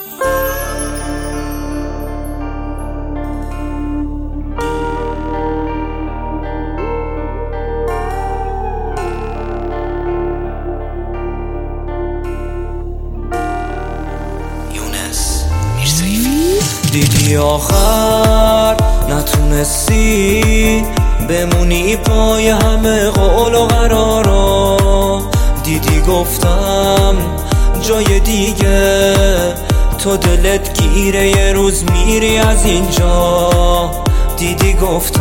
دیدی آخر نتونستی بمونی پای همه قول و قرارا. دیدی گفتم جای دیگه تو دلت گیره، یه روز میری از اینجا. دیدی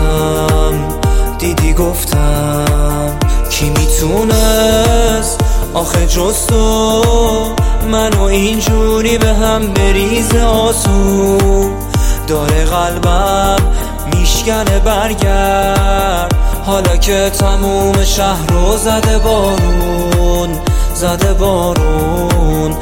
گفتم کی میتونست آخه جز تو منو اینجوری به هم بریزه آسون. داره قلبم میشکنه برگرد، حالا که تموم شهر رو زده بارون.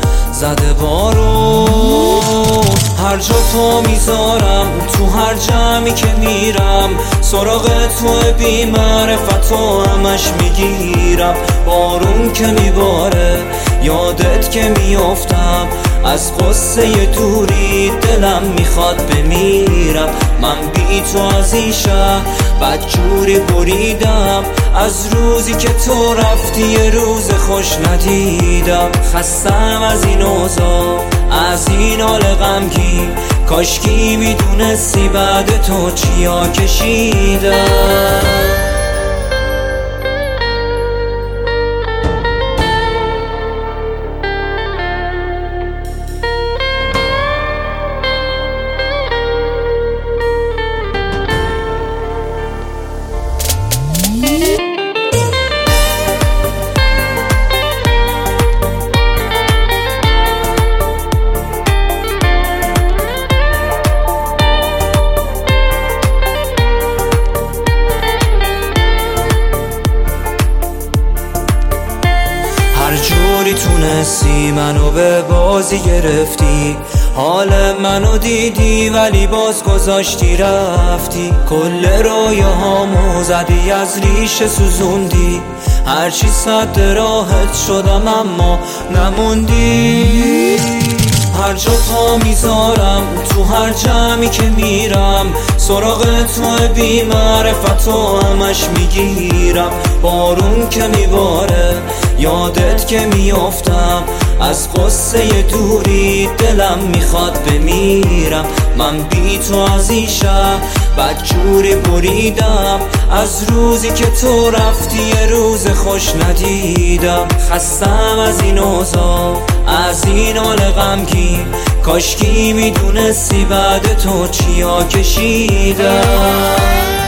هر جا پا میذارم، تو هر جمعی که میرم، سراغ تو بی معرفت و همش میگیرم. بارون که میباره یادت که میافتم، از قصه دوری دلم میخواد بمیرم. من بی تو از این شهر بدجوری بریدم، از روزی که تو رفتی یه روز خوش ندیدم. خستم از این اوضاع، از این حال غمگین، کاشکی میدونستی بعد تو چیا کشیدم. هر جوری تونستی منو به بازی گرفتی، حال منو دیدی ولی باز گذاشتی رفتی. کل رویاهامو زدی از ریشه سوزوندی، هرچی صد راحت شدم اما نموندی. هر جا پا میذارم، تو هر جمعی که میرم، سراغ تو بی معرفت و همش میگیرم. بارون که میباره یادت که میافتم، از قصه دوری دلم میخواد بمیرم. من بی تو از این شهر بدجوری بریدم، از روزی که تو رفتی یه روز خوش ندیدم. خستم از این اوضاع، از این حال غمگین، کاشکی میدونستی بعد تو چیا کشیدم.